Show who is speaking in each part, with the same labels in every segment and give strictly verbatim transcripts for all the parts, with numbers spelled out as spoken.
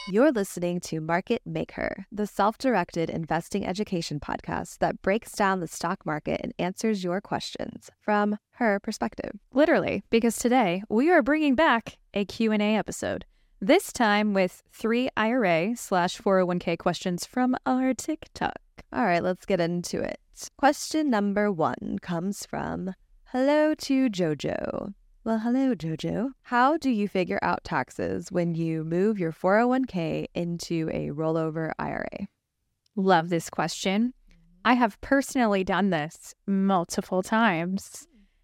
Speaker 1: You're listening to Market Maker, the self-directed investing education podcast that breaks down the stock market and answers your questions from her perspective.
Speaker 2: Literally, because today we are bringing back a Q and A episode, this time with three I R A slash four oh one k questions from our TikTok.
Speaker 1: All right, let's get into it. Question number one comes from Hello to Jojo. Well, hello, Jojo. How do you figure out taxes when you move your four oh one k into a rollover I R A?
Speaker 2: Love this question. I have personally done this multiple times.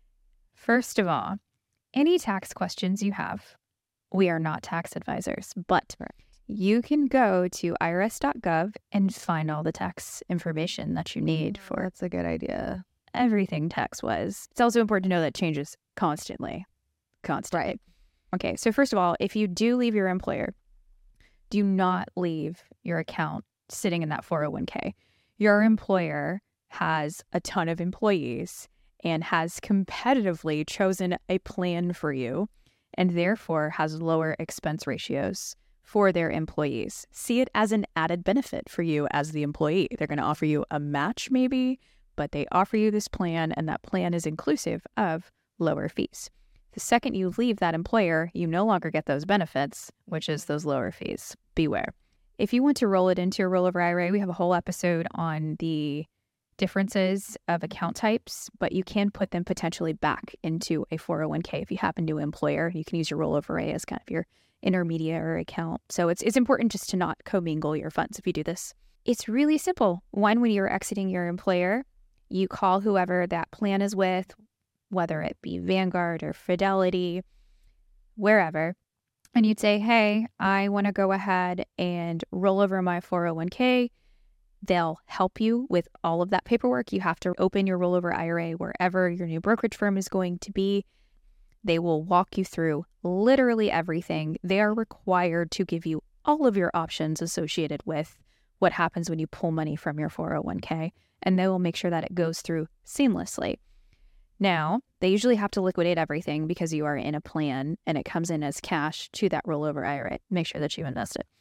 Speaker 2: First of all, any tax questions you have, we are not tax advisors, but you can go to I R S dot gov and find all the tax information that you need for
Speaker 1: That's a good idea.
Speaker 2: everything tax-wise. It's also important to know that it changes constantly. Constantly.
Speaker 1: Right.
Speaker 2: Okay, so first of all, if you do leave your employer, do not leave your account sitting in that four oh one k. Your employer has a ton of employees and has competitively chosen a plan for you and therefore has lower expense ratios for their employees. See it as an added benefit for you as the employee. They're going to offer you a match maybe, but they offer you this plan, and that plan is inclusive of lower fees. The second you leave that employer, you no longer get those benefits, which is those lower fees. Beware. If you want to roll it into a rollover I R A, we have a whole episode on the differences of account types, but you can put them potentially back into a four oh one k if you have a new employer. You can use your rollover I R A as kind of your intermediary account. So it's it's important just to not commingle your funds if you do this. It's really simple. One, when you're exiting your employer, you call whoever that plan is with, whether it be Vanguard or Fidelity, wherever, and you'd say, hey, I want to go ahead and roll over my four oh one k. They'll help you with all of that paperwork. You have to open your rollover I R A wherever your new brokerage firm is going to be. They will walk you through literally everything. They are required to give you all of your options associated with what happens when you pull money from your four oh one k, and they will make sure that it goes through seamlessly. Now, they usually have to liquidate everything because you are in a plan and it comes in as cash to that rollover I R A. Make sure that you invest it.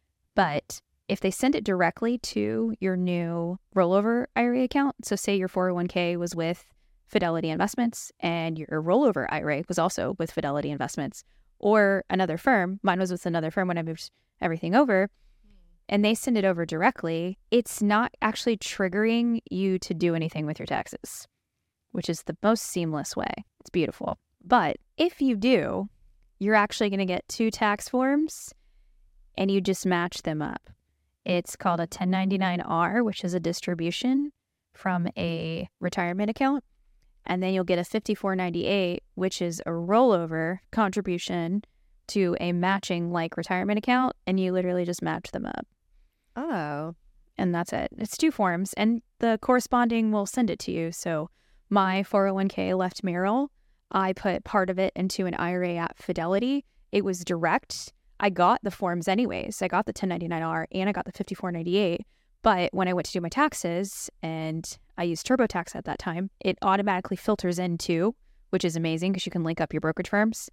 Speaker 2: But if they send it directly to your new rollover I R A account, so say your four oh one k was with Fidelity Investments and your rollover I R A was also with Fidelity Investments or another firm, mine was with another firm when I moved everything over, and they send it over directly, it's not actually triggering you to do anything with your taxes, which is the most seamless way. It's beautiful. But if you do, you're actually going to get two tax forms and you just match them up. It's called a ten ninety-nine R, which is a distribution from a retirement account. And then you'll get a fifty-four ninety-eight, which is a rollover contribution to a matching like retirement account. And you literally just match them up.
Speaker 1: Oh.
Speaker 2: And that's it. It's two forms. And the corresponding will send it to you. So my four oh one k left Merrill. I put part of it into an I R A at Fidelity. It was direct. I got the forms anyways. I got the ten ninety-nine R and I got the fifty-four ninety-eight. But when I went to do my taxes, and I used TurboTax at that time, it automatically filters into, which is amazing because you can link up your brokerage firms.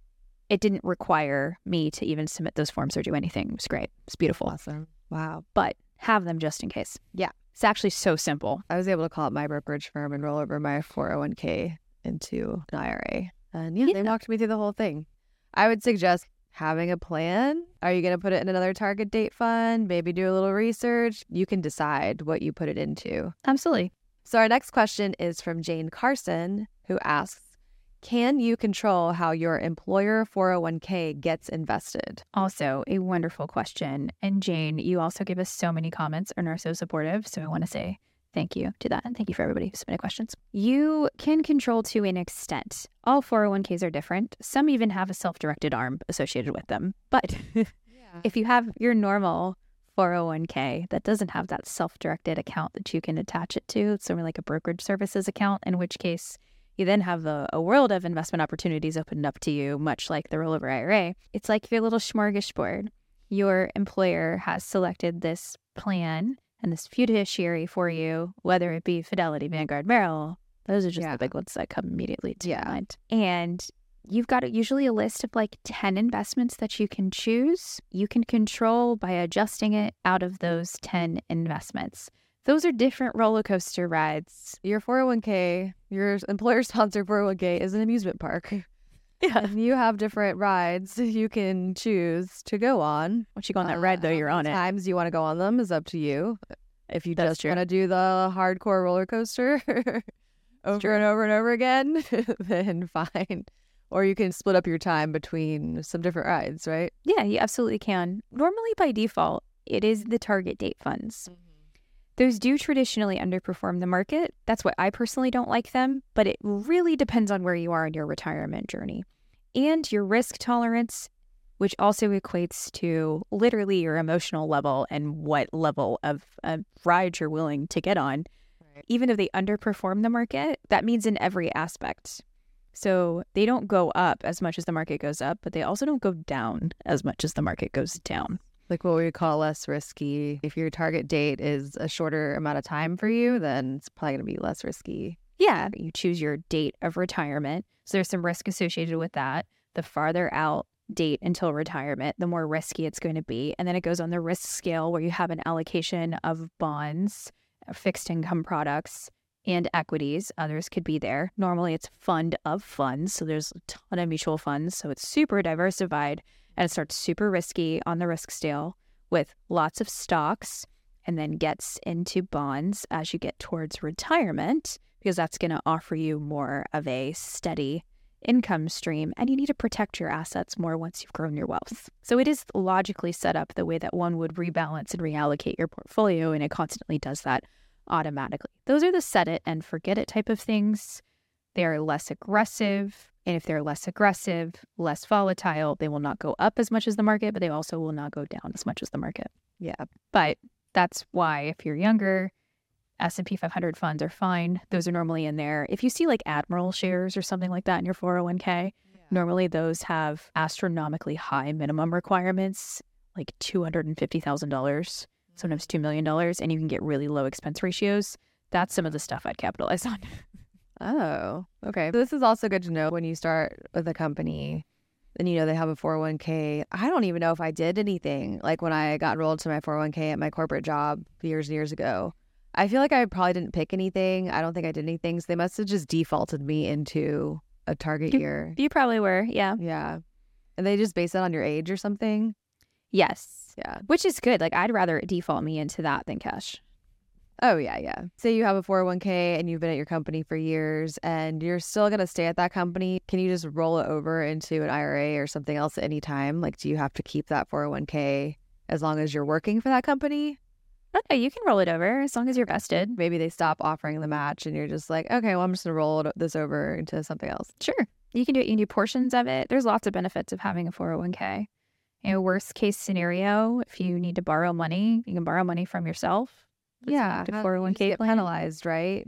Speaker 2: It didn't require me to even submit those forms or do anything. It was great. It's beautiful.
Speaker 1: Awesome. Wow.
Speaker 2: But have them just in case.
Speaker 1: Yeah.
Speaker 2: It's actually so simple.
Speaker 1: I was able to call up my brokerage firm and roll over my four oh one k into an I R A. And yeah,
Speaker 2: Yeah.
Speaker 1: they walked me through the whole thing. I would suggest having a plan. Are you going to put it in another target date fund? Maybe do a little research. You can decide what you put it into.
Speaker 2: Absolutely.
Speaker 1: So our next question is from Jane Carson, who asks, can you control how your employer four oh one k gets invested?
Speaker 2: Also, a wonderful question. And Jane, you also give us so many comments and are so supportive. So I want to say thank you to that. And thank you for everybody who submitted questions. You can control to an extent. All four oh one k's are different. Some even have a self-directed arm associated with them. But yeah. If you have your normal four oh one k that doesn't have that self-directed account that you can attach it to, it's something like a brokerage services account, in which case you then have a, a world of investment opportunities opened up to you, much like the rollover I R A. It's like your little smorgasbord. Your employer has selected this plan and this fiduciary for you, whether it be Fidelity, Vanguard, Merrill. Those are just
Speaker 1: Yeah.
Speaker 2: the big ones that come immediately to
Speaker 1: Yeah.
Speaker 2: mind. And You've got usually a list of like ten investments that you can choose. You can control by adjusting it out of those ten investments. Those are different roller coaster rides.
Speaker 1: Your four oh one k, your employer-sponsored four oh one k is an amusement park. Yeah. And you have different rides you can choose to go on.
Speaker 2: Once you go on that ride, though, you're on it.
Speaker 1: Times you want to go on them is up to you. If you
Speaker 2: That's
Speaker 1: just want to do the hardcore roller coaster over
Speaker 2: true.
Speaker 1: and over and over again, then fine. Or you can split up your time between some different rides, right?
Speaker 2: Yeah, you absolutely can. Normally, by default, it is the target date funds. Mm-hmm. Those do traditionally underperform the market. That's why I personally don't like them, but it really depends on where you are in your retirement journey and your risk tolerance, which also equates to literally your emotional level and what level of uh, ride you're willing to get on. Right. Even if they underperform the market, that means in every aspect. So they don't go up as much as the market goes up, but they also don't go down as much as the market goes down.
Speaker 1: Like what we call less risky. If your target date is a shorter amount of time for you, then it's probably going to be less risky.
Speaker 2: Yeah. You choose your date of retirement. So there's some risk associated with that. The farther out date until retirement, the more risky it's going to be. And then it goes on the risk scale where you have an allocation of bonds, fixed income products, and equities. Others could be there. Normally it's fund of funds. So there's a ton of mutual funds. So it's super diversified. And it starts super risky on the risk scale with lots of stocks and then gets into bonds as you get towards retirement because that's going to offer you more of a steady income stream and you need to protect your assets more once you've grown your wealth. So it is logically set up the way that one would rebalance and reallocate your portfolio, and it constantly does that automatically. Those are the set it and forget it type of things. They are less aggressive. And if they're less aggressive, less volatile, they will not go up as much as the market, but they also will not go down as much as the market.
Speaker 1: Yeah.
Speaker 2: But that's why if you're younger, S and P five hundred funds are fine. Those are normally in there. If you see like Admiral shares or something like that in your four oh one k, yeah. Normally those have astronomically high minimum requirements, like two hundred fifty thousand dollars, sometimes two million dollars, and you can get really low expense ratios. That's some of the stuff I'd capitalize on.
Speaker 1: Oh, okay. This is also good to know when you start with a company and you know they have a four oh one k. I don't even know if I did anything like when I got enrolled to my four oh one k at my corporate job years and years ago. I feel like I probably didn't pick anything. I don't think I did anything. So they must have just defaulted me into a target
Speaker 2: you,
Speaker 1: year.
Speaker 2: You probably were, yeah.
Speaker 1: Yeah. And they just base it on your age or something?
Speaker 2: Yes.
Speaker 1: Yeah.
Speaker 2: Which is good. Like I'd rather default me into that than cash.
Speaker 1: Oh, yeah, yeah. Say you have a four oh one k and you've been at your company for years and you're still going to stay at that company. Can you just roll it over into an I R A or something else at any time? Like, do you have to keep that four oh one k as long as you're working for that company?
Speaker 2: Okay, you can roll it over as long as you're vested.
Speaker 1: Maybe they stop offering the match and you're just like, okay, well, I'm just going to roll this over into something else.
Speaker 2: Sure. You can do it. You can do portions of it. There's lots of benefits of having a four oh one k. You know, worst case scenario, if you need to borrow money, you can borrow money from yourself.
Speaker 1: Yeah,
Speaker 2: the four oh one k plan.
Speaker 1: Penalized, right?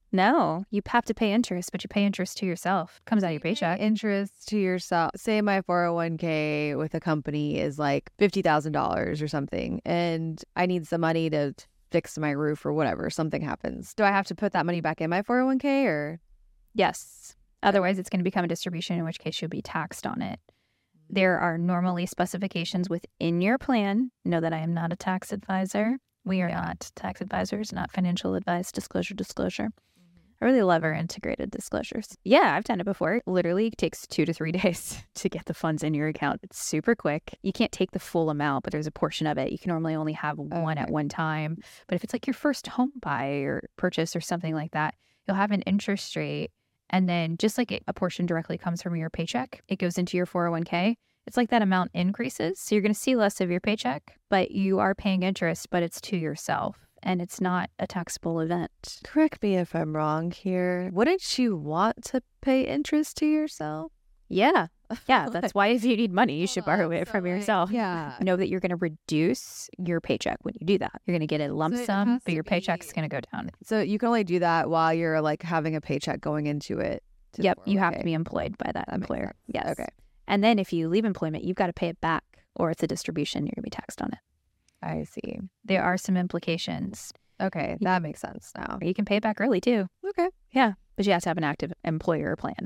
Speaker 2: No, you have to pay interest, but you pay interest to yourself. It comes out of your paycheck.
Speaker 1: Interest to yourself. Say my four oh one k with a company is like fifty thousand dollars or something, and I need some money to fix my roof or whatever. Something happens. Do I have to put that money back in my four oh one k or?
Speaker 2: Yes. Otherwise, it's going to become a distribution, in which case you'll be taxed on it. There are normally specifications within your plan. Know that I am not a tax advisor. We are not tax advisors, not financial advice, disclosure, disclosure. Mm-hmm. I really love our integrated disclosures. Yeah, I've done it before. It literally takes two to three days to get the funds in your account. It's super quick. You can't take the full amount, but there's a portion of it. You can normally only have one okay. at one time. But if it's like your first home buy or purchase or something like that, you'll have an interest rate. And then just like a portion directly comes from your paycheck, it goes into your four oh one k. It's like that amount increases. So you're going to see less of your paycheck, but you are paying interest, but it's to yourself and it's not a taxable event.
Speaker 1: Correct me if I'm wrong here. Wouldn't you want to pay interest to yourself?
Speaker 2: Yeah. Yeah. That's why if you need money, you should borrow it
Speaker 1: so
Speaker 2: from
Speaker 1: like,
Speaker 2: yourself.
Speaker 1: Yeah.
Speaker 2: Know that you're going to reduce your paycheck when you do that. You're going to get a lump
Speaker 1: so
Speaker 2: sum, but your
Speaker 1: be...
Speaker 2: paycheck's going to go down.
Speaker 1: So you can only do that while you're like having a paycheck going into it.
Speaker 2: Yep. You have to be employed by that, that employer. Yes.
Speaker 1: Okay.
Speaker 2: And then if you leave employment, you've got to pay it back or it's a distribution. You're going to be taxed on it.
Speaker 1: I see.
Speaker 2: There are some implications.
Speaker 1: Okay. That makes sense now.
Speaker 2: You can pay it back early too.
Speaker 1: Okay.
Speaker 2: Yeah. But you have to have an active employer plan.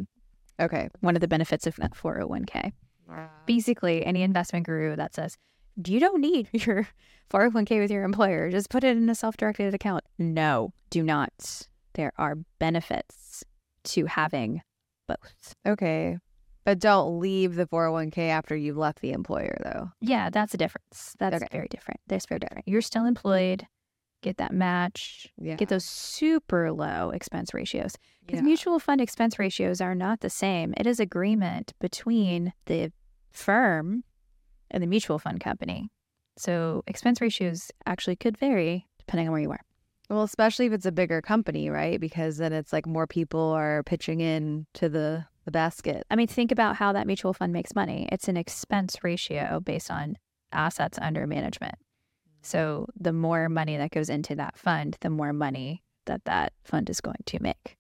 Speaker 1: Okay.
Speaker 2: One of the benefits of that four oh one k. Basically, any investment guru that says, you don't need your four oh one k with your employer, just put it in a self-directed account. No, do not. There are benefits to having both.
Speaker 1: Okay. But don't leave the four oh one k after you've left the employer, though.
Speaker 2: Yeah, that's a difference. That's
Speaker 1: Okay.
Speaker 2: very different. That's very different. You're still employed. Get that match.
Speaker 1: Yeah.
Speaker 2: Get those super low expense ratios. Because
Speaker 1: Yeah.
Speaker 2: mutual fund expense ratios are not the same. It is agreement between the firm and the mutual fund company. So expense ratios actually could vary depending on where you are.
Speaker 1: Well, especially if it's a bigger company, right? Because then it's like more people are pitching in to the, the basket.
Speaker 2: I mean, think about how that mutual fund makes money. It's an expense ratio based on assets under management. So the more money that goes into that fund, the more money that that fund is going to make.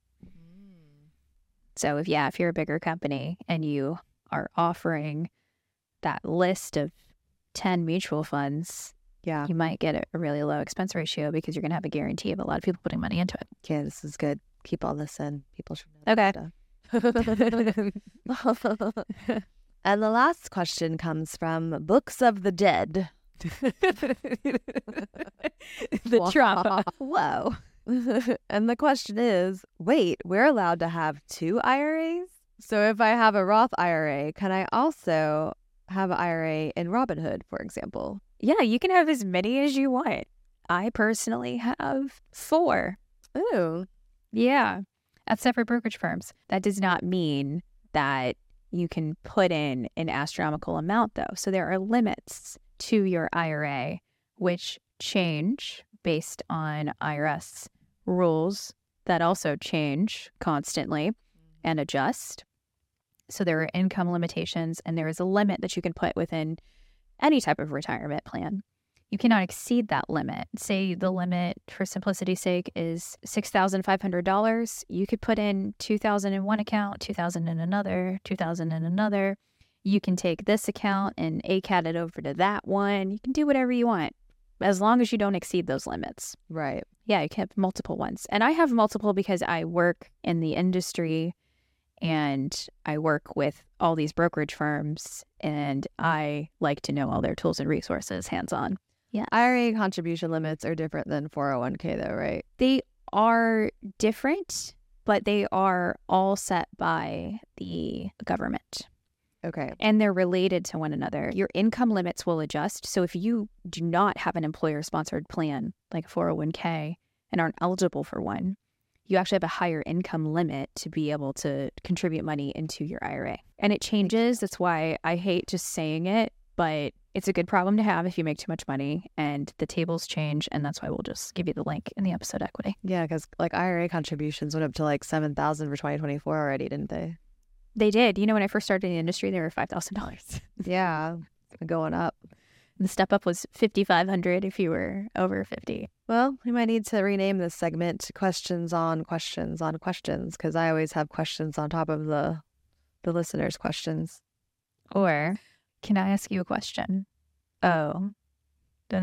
Speaker 2: So if, yeah, if you're a bigger company and you are offering that list of ten mutual funds,
Speaker 1: Yeah.
Speaker 2: you might get a really low expense ratio because you're going to have a guarantee of a lot of people putting money into it.
Speaker 1: Okay, this is good. Keep all this in. People should know
Speaker 2: Okay.
Speaker 1: this stuff. And the last question comes from Books of the Dead.
Speaker 2: The trauma.
Speaker 1: Whoa. And the question is, wait, we're allowed to have two I R As? So if I have a Roth I R A, can I also have an I R A in Robinhood, for example?
Speaker 2: Yeah, you can have as many as you want. I personally have four.
Speaker 1: Ooh.
Speaker 2: Yeah, at separate brokerage firms. That does not mean that you can put in an astronomical amount, though. So there are limits to your I R A, which change based on I R S rules that also change constantly and adjust. So there are income limitations, and there is a limit that you can put within any type of retirement plan. You cannot exceed that limit. Say the limit, for simplicity's sake, is six thousand five hundred dollars. You could put in two thousand dollars in one account, two thousand dollars in another, two thousand dollars in another. You can take this account and A C A T it over to that one. You can do whatever you want, as long as you don't exceed those limits.
Speaker 1: Right.
Speaker 2: Yeah, you can have multiple ones. And I have multiple because I work in the industry and I work with all these brokerage firms, and I like to know all their tools and resources hands-on. Yeah.
Speaker 1: I R A contribution limits are different than four oh one k, though, right?
Speaker 2: They are different, but they are all set by the government.
Speaker 1: Okay.
Speaker 2: And they're related to one another. Your income limits will adjust. So if you do not have an employer-sponsored plan, like a four oh one k, and aren't eligible for one, you actually have a higher income limit to be able to contribute money into your I R A. And it changes. That's why I hate just saying it, but it's a good problem to have if you make too much money, and the tables change. And that's why we'll just give you the link in the episode equity.
Speaker 1: Yeah, because like I R A contributions went up to like seven thousand for twenty twenty-four already, didn't they?
Speaker 2: They did. You know, when I first started in the industry, they were five thousand dollars.
Speaker 1: Yeah, it's been going up.
Speaker 2: The step up was fifty-five hundred dollars if you were over fifty.
Speaker 1: Well, we might need to rename this segment to questions on questions on questions, because I always have questions on top of the the listeners' questions.
Speaker 2: Or, can I ask you a question? Oh.
Speaker 1: I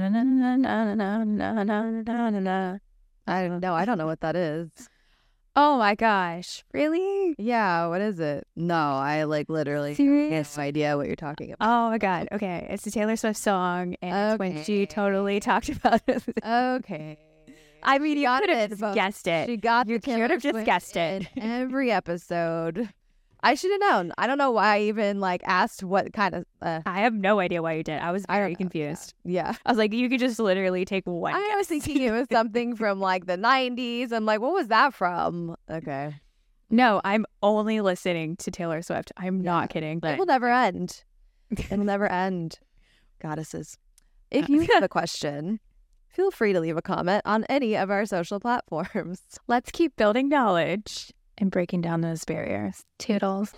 Speaker 1: don't know. I don't know what that is.
Speaker 2: Oh my gosh. Really?
Speaker 1: Yeah, what is it? No, I like literally
Speaker 2: Serious?
Speaker 1: have no idea what you're talking about.
Speaker 2: Oh my God. Okay. It's a Taylor Swift song, and it's when she
Speaker 1: Okay.
Speaker 2: totally talked about it.
Speaker 1: Okay.
Speaker 2: I mean, you
Speaker 1: got
Speaker 2: could have
Speaker 1: it,
Speaker 2: just
Speaker 1: folks.
Speaker 2: guessed it.
Speaker 1: She got
Speaker 2: You
Speaker 1: the Taylor
Speaker 2: could have just
Speaker 1: Swift
Speaker 2: guessed it.
Speaker 1: in every episode. I should have known. I don't know why I even like asked what kind of. Uh,
Speaker 2: I have no idea why you did. I was
Speaker 1: I don't
Speaker 2: very
Speaker 1: know.
Speaker 2: confused.
Speaker 1: yeah.
Speaker 2: I was like, you could just literally take one.
Speaker 1: I was
Speaker 2: guess.
Speaker 1: thinking it was something from like the nineties. I'm like, what was that from? Okay.
Speaker 2: No, I'm only listening to Taylor Swift. I'm not kidding.
Speaker 1: It will never end. It will never end. Goddesses. If you have a question, feel free to leave a comment on any of our social platforms.
Speaker 2: Let's keep building knowledge and breaking down those barriers. Toodles.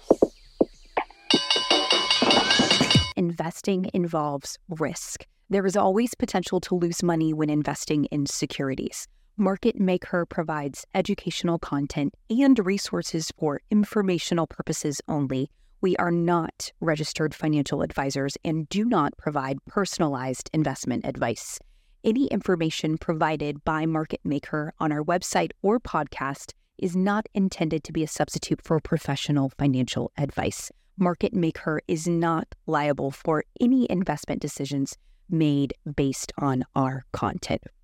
Speaker 3: Investing involves risk. There is always potential to lose money when investing in securities. Market Maker provides educational content and resources for informational purposes only. We are not registered financial advisors and do not provide personalized investment advice. Any information provided by Market Maker on our website or podcast is not intended to be a substitute for professional financial advice. Market Maker is not liable for any investment decisions made based on our content.